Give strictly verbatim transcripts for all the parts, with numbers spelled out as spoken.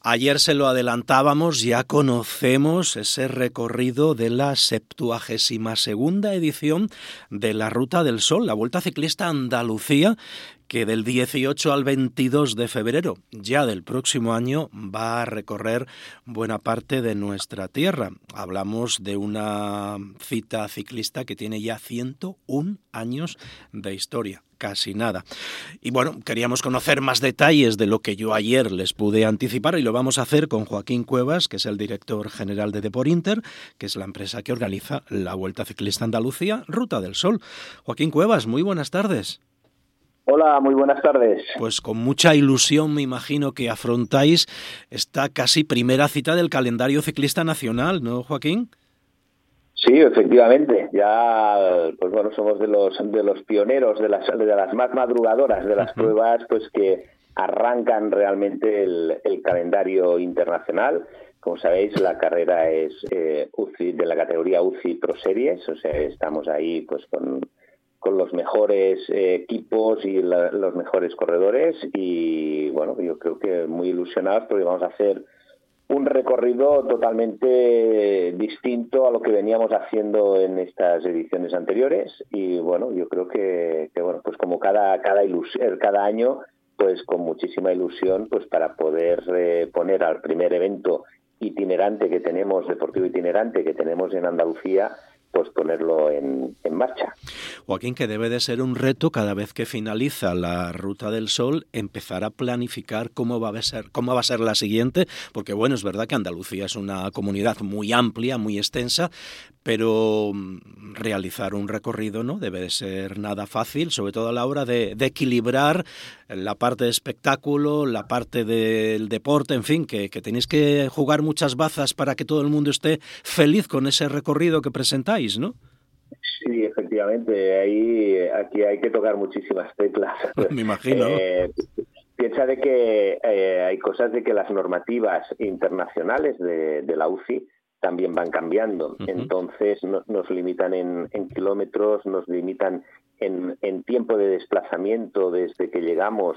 Ayer se lo adelantábamos, ya conocemos ese recorrido de la septuagésima segunda edición de la Ruta del Sol, la Vuelta Ciclista a Andalucía, que del dieciocho al veintidós de febrero, ya del próximo año, va a recorrer buena parte de nuestra tierra. Hablamos de una cita ciclista que tiene ya ciento un años de historia. Casi nada. Y bueno, queríamos conocer más detalles de lo que yo ayer les pude anticipar y lo vamos a hacer con Joaquín Cuevas, que es el director general de Deporinter, que es la empresa que organiza la Vuelta Ciclista Andalucía, Ruta del Sol. Joaquín Cuevas, muy buenas tardes. Hola, muy buenas tardes. Pues con mucha ilusión me imagino que afrontáis esta casi primera cita del calendario ciclista nacional, ¿no, Joaquín? Sí, efectivamente. Ya, pues bueno, somos de los de los pioneros, de las de las más madrugadoras de las uh-huh. pruebas, pues que arrancan realmente el, el calendario internacional. Como sabéis, la carrera es eh, U C I, de la categoría U C I Pro Series, o sea, estamos ahí pues con con los mejores eh, equipos y la, los mejores corredores y bueno, yo creo que muy ilusionados porque vamos a hacer un recorrido totalmente distinto a lo que veníamos haciendo en estas ediciones anteriores y bueno, yo creo que, que bueno, pues como cada cada ilusión, cada año, pues con muchísima ilusión, pues para poder eh, poner al primer evento itinerante que tenemos, deportivo itinerante que tenemos en Andalucía, pues ponerlo en, en marcha. Joaquín, que debe de ser un reto cada vez que finaliza la Ruta del Sol empezar a planificar cómo va a ser, cómo va a ser la siguiente, porque bueno, es verdad que Andalucía es una comunidad muy amplia, muy extensa, pero realizar un recorrido no debe de ser nada fácil, sobre todo a la hora de, de equilibrar la parte de espectáculo, la parte del deporte, en fin, que, que tenéis que jugar muchas bazas para que todo el mundo esté feliz con ese recorrido que presentáis, ¿no? Sí, efectivamente, ahí aquí hay que tocar muchísimas teclas. Me imagino. Eh, piensa de que eh, hay cosas de que las normativas internacionales de, de la U C I también van cambiando. Uh-huh. Entonces no, nos limitan en, en kilómetros, nos limitan en, en tiempo de desplazamiento desde que llegamos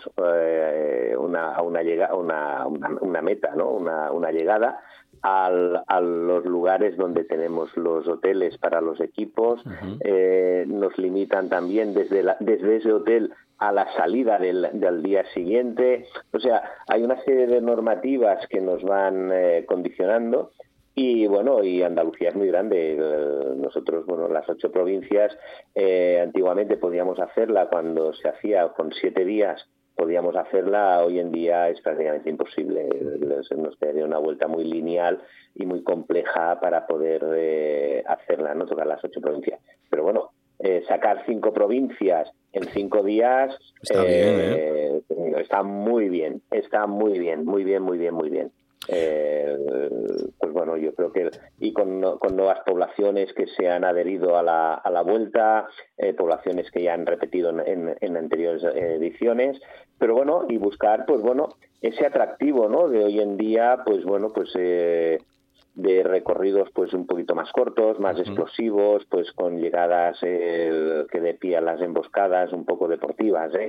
eh, una, a una, llega, una, una, una meta, ¿no? una, una llegada. Al, a los lugares donde tenemos los hoteles para los equipos, uh-huh. eh, nos limitan también desde, la, desde ese hotel a la salida del, del día siguiente. O sea, hay una serie de normativas que nos van eh, condicionando y bueno, y Andalucía es muy grande. Nosotros, bueno, las ocho provincias, eh, antiguamente podíamos hacerla cuando se hacía con siete días, podíamos hacerla, hoy en día es prácticamente imposible. Nos quedaría una vuelta muy lineal y muy compleja para poder eh, hacerla, no tocar las ocho provincias. Pero bueno, eh, sacar cinco provincias en cinco días está, eh, bien, ¿eh? está muy bien, está muy bien, muy bien, muy bien, muy bien. Eh, pues bueno, yo creo que y con, con nuevas poblaciones que se han adherido a la, a la vuelta, eh, poblaciones que ya han repetido en, en, en anteriores ediciones, pero bueno, y buscar pues bueno ese atractivo, ¿no? De hoy en día, pues bueno, pues eh, de recorridos pues un poquito más cortos, más uh-huh. explosivos, pues con llegadas eh, que de pie a las emboscadas, un poco deportivas, ¿eh?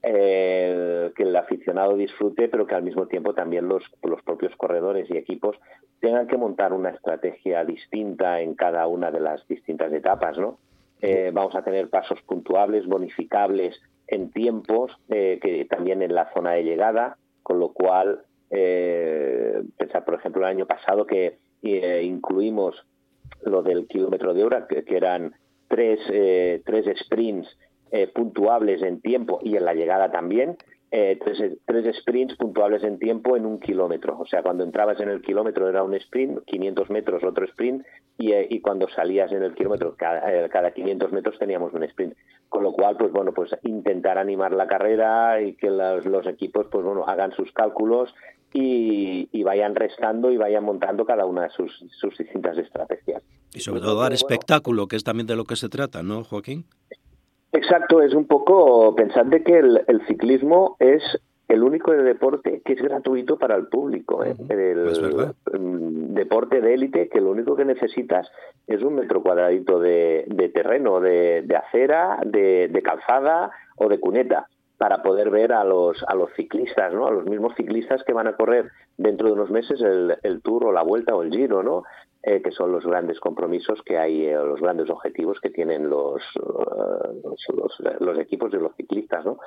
Eh, que el aficionado disfrute, pero que al mismo tiempo también los, los propios corredores y equipos tengan que montar una estrategia distinta en cada una de las distintas etapas, ¿no? Eh, vamos a tener pasos puntuables, bonificables en tiempos, eh, que también en la zona de llegada, con lo cual eh, pensar, por ejemplo, el año pasado que eh, incluimos lo del kilómetro de hora, que, que eran tres, eh, tres sprints eh, puntuables en tiempo y en la llegada también, eh, tres, tres sprints puntuables en tiempo en un kilómetro. O sea, cuando entrabas en el kilómetro era un sprint, quinientos metros otro sprint, y, eh, y cuando salías en el kilómetro, cada, eh, cada quinientos metros teníamos un sprint. Con lo cual, pues bueno, pues intentar animar la carrera y que los, los equipos, pues bueno, hagan sus cálculos y, y vayan restando y vayan montando cada una de sus, sus distintas estrategias. Y sobre todo dar espectáculo, que es también de lo que se trata, ¿no, Joaquín? Exacto, es un poco pensar de que el, el ciclismo es el único deporte que es gratuito para el público, ¿eh? Uh-huh. El, es verdad. el deporte de élite que lo único que necesitas es un metro cuadradito de, de terreno, de, de acera, de, de calzada o de cuneta. para poder ver a los a los ciclistas, ¿no? A los mismos ciclistas que van a correr dentro de unos meses el, el Tour o la Vuelta o el Giro, ¿no? Eh, que son los grandes compromisos que hay, eh, los grandes objetivos que tienen los, uh, los, los los equipos de los ciclistas, ¿no?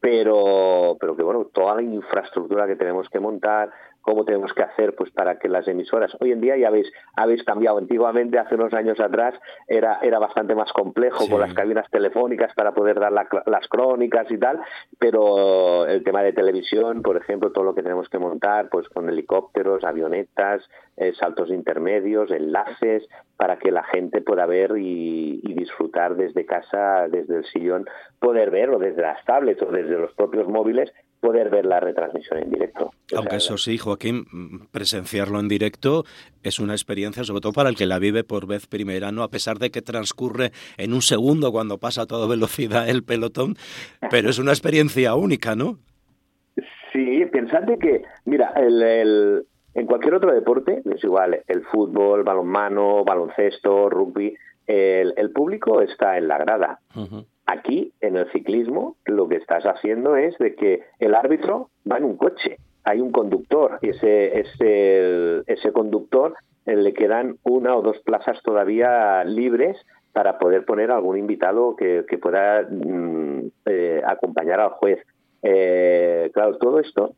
Pero pero que bueno, toda la infraestructura que tenemos que montar, cómo tenemos que hacer pues para que las emisoras, hoy en día ya habéis habéis cambiado, antiguamente hace unos años atrás era era bastante más complejo, sí, con las cabinas telefónicas para poder dar la, las crónicas y tal, pero el tema de televisión, por ejemplo, todo lo que tenemos que montar pues con helicópteros, avionetas, eh, saltos intermedios, enlaces, para que la gente pueda ver y, y disfrutar desde casa, desde el sillón, poder ver, o desde las tablets o desde los propios móviles, poder ver la retransmisión en directo. Aunque o sea, eso sí, Joaquín, presenciarlo en directo es una experiencia, sobre todo para el que la vive por vez primera, ¿no? A pesar de que transcurre en un segundo cuando pasa a toda velocidad el pelotón, pero es una experiencia única, ¿no? Sí, pensad que, mira, el, el, en cualquier otro deporte, es igual, el fútbol, balonmano, baloncesto, rugby, el, el público está en la grada. Uh-huh. Aquí, en el ciclismo, lo que estás haciendo es de que el árbitro va en un coche, hay un conductor, y ese, ese, ese conductor eh, le quedan una o dos plazas todavía libres para poder poner algún invitado que, que pueda mm, eh, acompañar al juez. Eh, claro, todo esto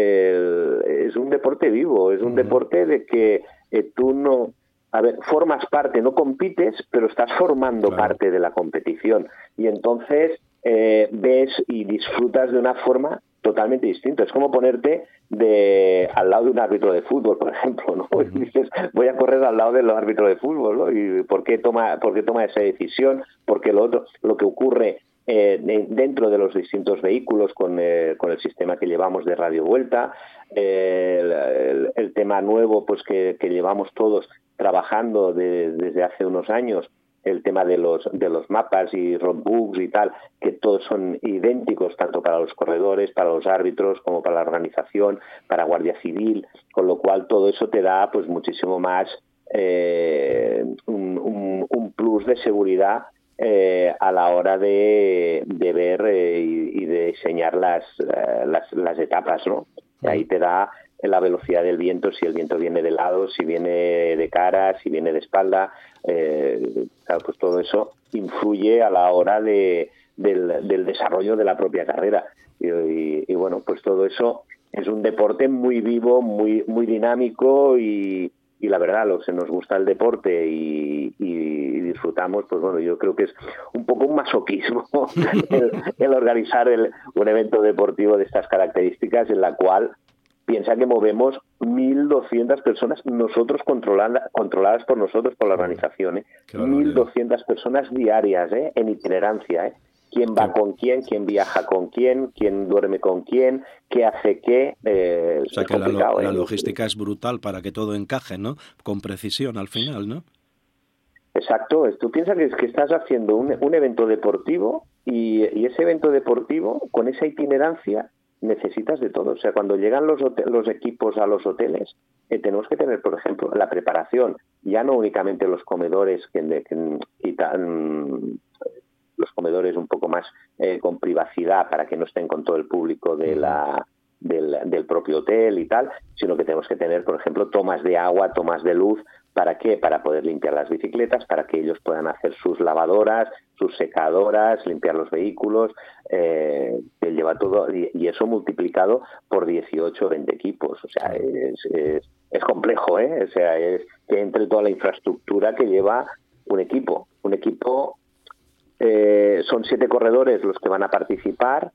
eh, es un deporte vivo, es un uh-huh. deporte de que eh, tú no... A ver, formas parte, no compites, pero estás formando claro. parte de la competición. Y entonces eh, ves y disfrutas de una forma totalmente distinta. Es como ponerte de al lado de un árbitro de fútbol, por ejemplo, ¿no? Uh-huh. Y dices, voy a correr al lado del árbitro de fútbol, ¿no? ¿Y por qué toma, por qué toma esa decisión? Porque lo otro, lo que ocurre eh, de, dentro de los distintos vehículos con, eh, con el sistema que llevamos de radio vuelta, eh, el, el, el tema nuevo pues que, que llevamos todos trabajando de, desde hace unos años, el tema de los de los mapas y roadbooks y tal, que todos son idénticos tanto para los corredores, para los árbitros, como para la organización, para Guardia Civil, con lo cual todo eso te da pues muchísimo más eh, un, un, un plus de seguridad eh, a la hora de, de ver eh, y, y de diseñar las, eh, las las etapas, ¿no? Y ahí te da la velocidad del viento, si el viento viene de lado, si viene de cara, si viene de espalda, eh, claro, pues todo eso influye a la hora de, del, del desarrollo de la propia carrera. Y, y, y bueno, pues todo eso es un deporte muy vivo, muy muy dinámico y, y la verdad, los que nos gusta el deporte y, y disfrutamos, pues bueno, yo creo que es un poco un masoquismo el, el organizar el, un evento deportivo de estas características en la cual piensa que movemos mil doscientas personas, nosotros controlada, controladas por nosotros, por la organización, ¿eh? mil doscientas personas diarias, ¿eh? En itinerancia, ¿eh? Quién va con quién, quién viaja con quién, quién duerme con quién, qué hace qué. Eh, o sea que la, lo, ¿eh? la logística es brutal para que todo encaje, ¿no? Con precisión al final, ¿no? Exacto. Tú piensas que, que estás haciendo un, un evento deportivo y, y ese evento deportivo, con esa itinerancia, necesitas de todo. O sea, cuando llegan los, hotel, los equipos a los hoteles, eh, tenemos que tener, por ejemplo, la preparación, ya no únicamente los comedores, que, que, que tan, los comedores un poco más eh, con privacidad para que no estén con todo el público de la, del, del propio hotel y tal, sino que tenemos que tener, por ejemplo, tomas de agua, tomas de luz. ¿Para qué? Para poder limpiar las bicicletas, para que ellos puedan hacer sus lavadoras, sus secadoras, limpiar los vehículos, eh, lleva todo, y, y eso multiplicado por dieciocho o veinte equipos. O sea, es, es, es complejo, ¿eh? O sea, es que entre toda la infraestructura que lleva un equipo. Un equipo, eh, son siete corredores los que van a participar,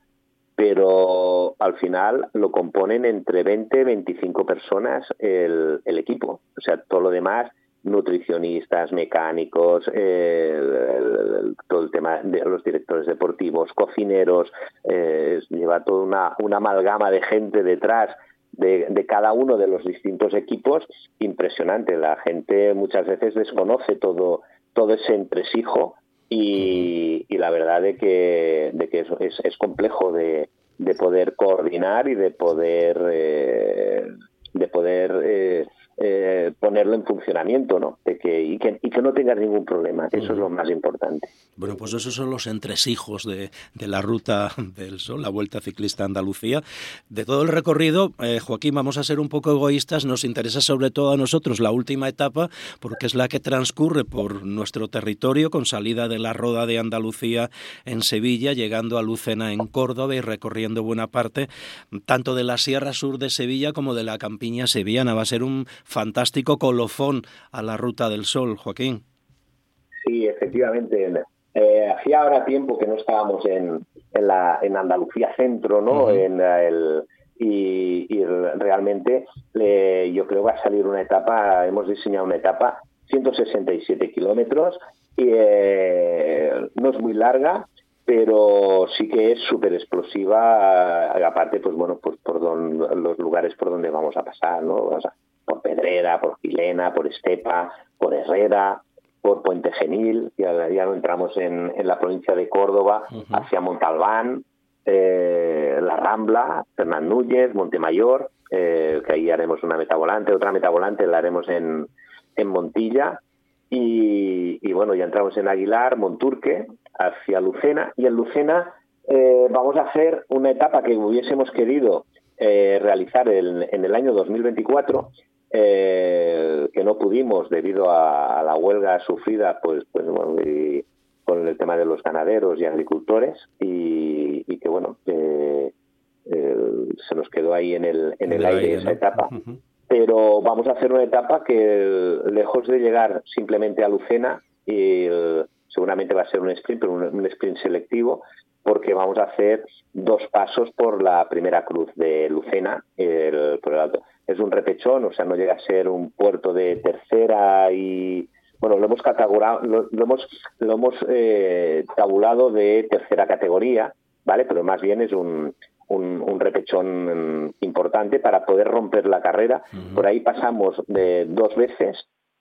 pero al final lo componen entre veinte, veinticinco personas el, el equipo. O sea, todo lo demás, nutricionistas, mecánicos, eh, el, el, todo el tema de los directores deportivos, cocineros, eh, lleva toda una, una amalgama de gente detrás de, de cada uno de los distintos equipos, impresionante. La gente muchas veces desconoce todo, todo ese entresijo. Y, y la verdad de que de que es, es, es complejo de, de poder coordinar y de poder eh, de poder eh, eh, ponerlo en funcionamiento, ¿no? De que, y, que, y que no tengas ningún problema, que eso es lo más importante. Bueno, pues esos son los entresijos de, de la Ruta del Sol, la Vuelta Ciclista a Andalucía. De todo el recorrido, eh, Joaquín, vamos a ser un poco egoístas, nos interesa sobre todo a nosotros la última etapa, porque es la que transcurre por nuestro territorio, con salida de la Roda de Andalucía en Sevilla, llegando a Lucena en Córdoba y recorriendo buena parte tanto de la Sierra Sur de Sevilla como de la Campiña sevillana. Va a ser un fantástico colofón a la Ruta del Sol, Joaquín. Sí, efectivamente. Eh, hacía ahora tiempo que no estábamos en, en, la, en Andalucía Centro, ¿no? Uh-huh. En el, y, y realmente eh, yo creo que va a salir una etapa, hemos diseñado una etapa, ciento sesenta y siete kilómetros, y eh, no es muy larga, pero sí que es súper explosiva, aparte, pues bueno, pues por don, los lugares por donde vamos a pasar, ¿no? O sea, por Pedrera, por Gilena, por Estepa, por Herrera, por Puente Genil, ya, ya no entramos en, en la provincia de Córdoba, uh-huh. hacia Montalbán, eh, La Rambla, Fernán Núñez, Montemayor, eh, que ahí haremos una meta volante, otra meta volante la haremos en, en Montilla, y, y bueno, ya entramos en Aguilar, Monturque, hacia Lucena, y en Lucena eh, vamos a hacer una etapa que hubiésemos querido eh, realizar el, en el año dos mil veinticuatro, Eh, que no pudimos debido a, a la huelga sufrida pues, pues bueno, y con el tema de los ganaderos y agricultores y, y que bueno eh, eh, se nos quedó ahí en el, en el, el aire, aire esa ¿no? etapa. Uh-huh. Pero vamos a hacer una etapa que lejos de llegar simplemente a Lucena y eh, seguramente va a ser un sprint, pero un, un sprint selectivo, porque vamos a hacer dos pasos por la primera cruz de Lucena, el, por el alto. Es un repechón, o sea, no llega a ser un puerto de tercera y, bueno, lo hemos categorizado, lo, lo hemos, lo hemos eh, tabulado de tercera categoría, ¿vale? Pero más bien es un, un, un repechón importante para poder romper la carrera. Uh-huh. Por ahí pasamos de dos veces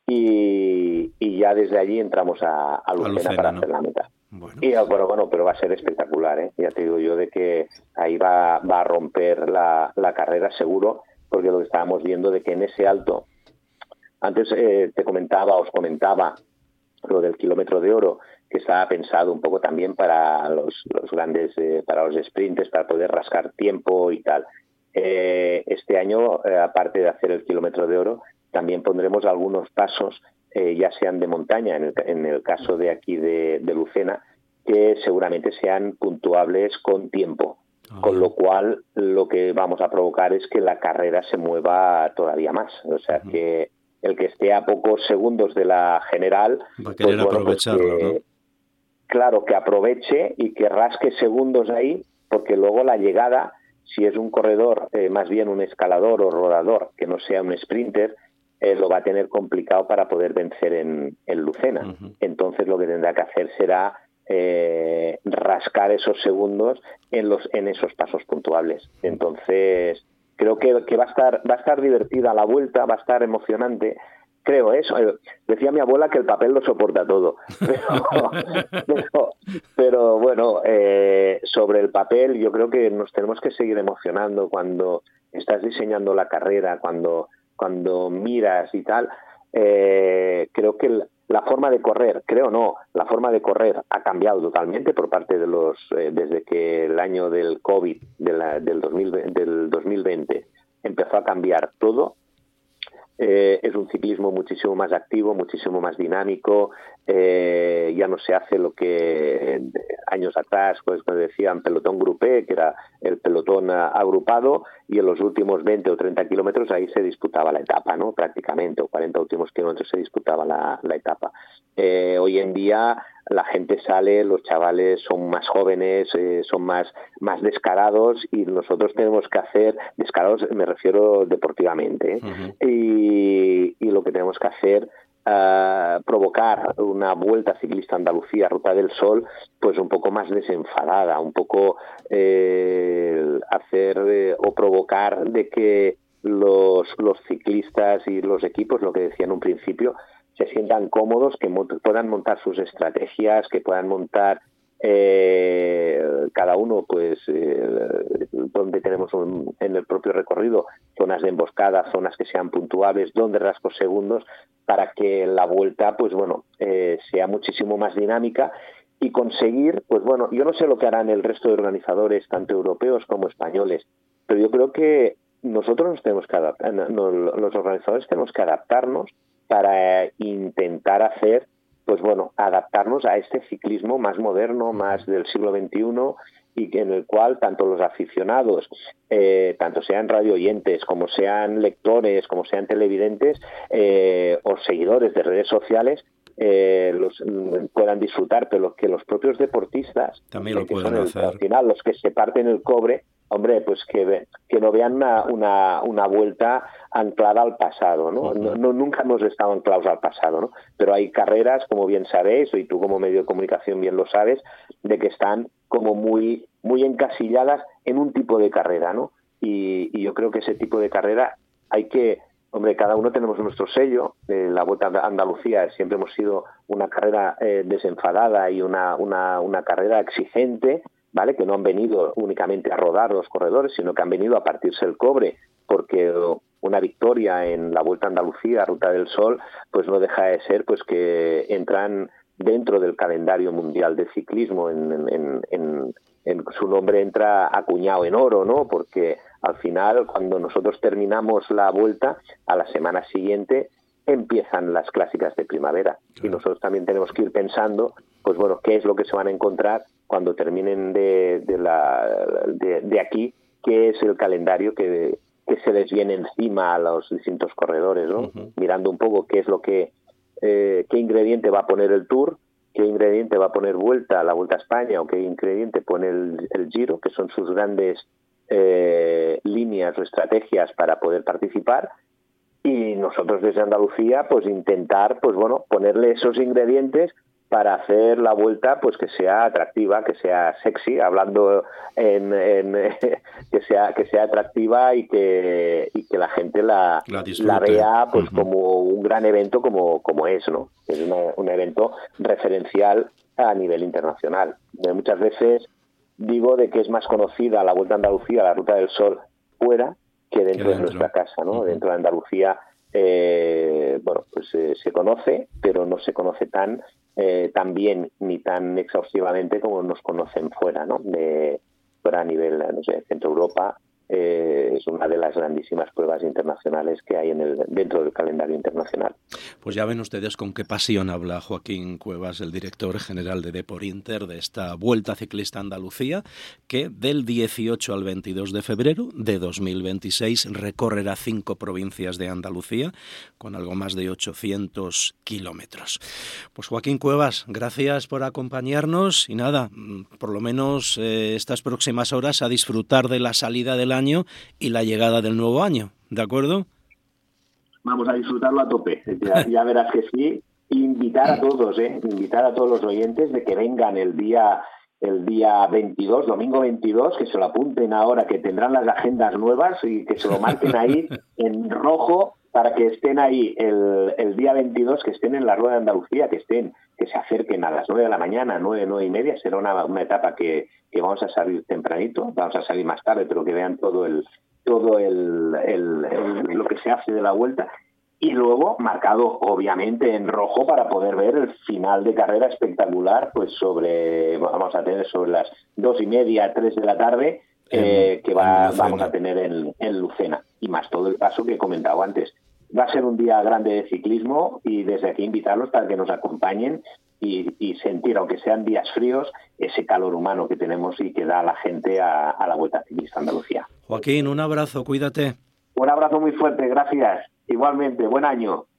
y, y ya desde allí entramos a, a Lucena, a Lucena para ¿no? hacer la meta. Bueno. Y bueno, bueno, pero va a ser espectacular, ¿eh? Ya te digo yo de que ahí va, va a romper la, la carrera seguro, porque lo que estábamos viendo de que en ese alto, antes eh, te comentaba, os comentaba lo del kilómetro de oro, que estaba pensado un poco también para los, los grandes, eh, para los sprinters, para poder rascar tiempo y tal. Eh, este año, eh, aparte de hacer el kilómetro de oro, también pondremos algunos pasos, eh, ya sean de montaña, en el, en el caso de aquí de, de Lucena, que seguramente sean puntuables con tiempo. Uh-huh. Con lo cual, lo que vamos a provocar es que la carrera se mueva todavía más. O sea, uh-huh. que el que esté a pocos segundos de la general... Va a querer pues, bueno, aprovecharlo, pues que, ¿no? Claro, que aproveche y que rasque segundos ahí, porque luego la llegada, si es un corredor, eh, más bien un escalador o rodador, que no sea un sprinter, eh, lo va a tener complicado para poder vencer en, en Lucena. Uh-huh. Entonces, lo que tendrá que hacer será... Eh, rascar esos segundos en los en esos pasos puntuables. Entonces creo que, que va a estar va a estar divertida la vuelta, va a estar emocionante, creo eso. Decía mi abuela que el papel lo soporta todo, pero, pero, pero bueno, eh, sobre el papel yo creo que nos tenemos que seguir emocionando cuando estás diseñando la carrera, cuando cuando miras y tal. Eh, creo que el, la forma de correr, creo no, la forma de correr ha cambiado totalmente por parte de los, eh, desde que el año del COVID, de la, del, dos mil, del dos mil veinte, empezó a cambiar todo. Eh, es un ciclismo muchísimo más activo, muchísimo más dinámico, eh, ya no se hace lo que eh, años atrás, pues como decían, pelotón grupé, que era el pelotón uh, agrupado, y en los últimos veinte o treinta kilómetros ahí se disputaba la etapa, ¿no? Prácticamente, o cuarenta últimos kilómetros se disputaba la, la etapa. Eh, hoy en día la gente sale, los chavales son más jóvenes, eh, son más, más descarados, y nosotros tenemos que hacer, descarados me refiero deportivamente, ¿eh? Uh-huh. y, y lo que tenemos que hacer, uh, provocar una vuelta ciclista Andalucía, Ruta del Sol, pues un poco más desenfadada, un poco eh, hacer eh, o provocar de que los, los ciclistas y los equipos, lo que decía en un principio, se sientan cómodos, que mo- puedan montar sus estrategias, que puedan montar eh, cada uno, pues, eh, donde tenemos un, en el propio recorrido zonas de emboscada, zonas que sean puntuables, donde rasgos segundos, para que la vuelta, pues bueno, eh, sea muchísimo más dinámica y conseguir, pues bueno, yo no sé lo que harán el resto de organizadores, tanto europeos como españoles, pero yo creo que nosotros nos tenemos que adaptar, no, los organizadores tenemos que adaptarnos para intentar hacer, pues bueno, adaptarnos a este ciclismo más moderno, más del siglo veintiuno, y que en el cual tanto los aficionados, eh, tanto sean radio oyentes, como sean lectores, como sean televidentes eh, o seguidores de redes sociales, eh, los puedan disfrutar, pero que los propios deportistas también lo que pueden son el, hacer. Al final, los que se parten el cobre, hombre, pues que, que no vean una, una, una vuelta anclada al pasado, ¿no? No, no nunca hemos estado anclados al pasado, ¿no? Pero hay carreras, como bien sabéis, y tú como medio de comunicación bien lo sabes, de que están como muy, muy encasilladas en un tipo de carrera, ¿no? Y, y yo creo que ese tipo de carrera hay que, hombre, cada uno tenemos nuestro sello. Eh, la Vuelta a Andalucía siempre hemos sido una carrera eh, desenfadada y una, una, una carrera exigente, ¿vale? Que no han venido únicamente a rodar los corredores, sino que han venido a partirse el cobre, porque una victoria en la Vuelta a Andalucía, Ruta del Sol, pues no deja de ser pues que entran dentro del calendario mundial de ciclismo, en, en, en, en su nombre entra acuñado en oro, ¿no? Porque al final, cuando nosotros terminamos la Vuelta, a la semana siguiente empiezan las clásicas de primavera, y nosotros también tenemos que ir pensando, pues bueno, qué es lo que se van a encontrar cuando terminen de, de, la, de, de aquí, qué es el calendario que, que se les viene encima a los distintos corredores, ¿no? Uh-huh. Mirando un poco qué es lo que, eh, qué ingrediente va a poner el Tour, qué ingrediente va a poner Vuelta, la Vuelta a España, o qué ingrediente pone el, el Giro, que son sus grandes eh, líneas o estrategias para poder participar. Y nosotros desde Andalucía, pues intentar, pues bueno, ponerle esos ingredientes para hacer la Vuelta, pues que sea atractiva, que sea sexy, hablando en, en que sea que sea atractiva y que y que la gente la, la, la vea, pues uh-huh. como un gran evento, como como es, ¿no? Es una, un evento referencial a nivel internacional. Muchas veces digo de que es más conocida la Vuelta a Andalucía, la Ruta del Sol, fuera que dentro, dentro de nuestra casa, ¿no? Uh-huh. Dentro de Andalucía, eh, bueno, pues eh, se conoce, pero no se conoce tan eh, tan bien ni tan exhaustivamente como nos conocen fuera, ¿no? De fuera a nivel, no sé, Centro Europa. Eh, es una de las grandísimas pruebas internacionales que hay en el, dentro del calendario internacional. Pues ya ven ustedes con qué pasión habla Joaquín Cuevas, el director general de Deporinter, de esta Vuelta Ciclista a Andalucía, que del dieciocho al veintidós de febrero de dos mil veintiséis recorrerá cinco provincias de Andalucía con algo más de ochocientos kilómetros. Pues Joaquín Cuevas, gracias por acompañarnos y nada, por lo menos eh, estas próximas horas a disfrutar de la salida del año y la llegada del nuevo año, ¿de acuerdo? Vamos a disfrutarlo a tope, ya, ya verás que sí. Invitar a todos, ¿eh? Invitar a todos los oyentes de que vengan el día el día veintidós, domingo veintidós, que se lo apunten ahora, que tendrán las agendas nuevas y que se lo marquen ahí en rojo para que estén ahí el, el día veintidós, que estén en la Rueda de Andalucía, que estén, que se acerquen a las nueve de la mañana, nueve, nueve y media. Será una, una etapa que, que vamos a salir tempranito, vamos a salir más tarde, pero que vean todo el todo el, el, el lo que se hace de la Vuelta. Y luego marcado obviamente en rojo para poder ver el final de carrera espectacular, pues sobre, vamos a tener sobre las dos y media, tres de la tarde, eh, que va, vamos a tener en, en Lucena, y más todo el paso que he comentado antes. Va a ser un día grande de ciclismo y desde aquí invitarlos para que nos acompañen y, y sentir, aunque sean días fríos, ese calor humano que tenemos y que da la gente a, a la Vuelta Ciclista a Andalucía. Joaquín, un abrazo, cuídate. Un abrazo muy fuerte, gracias. Igualmente, buen año.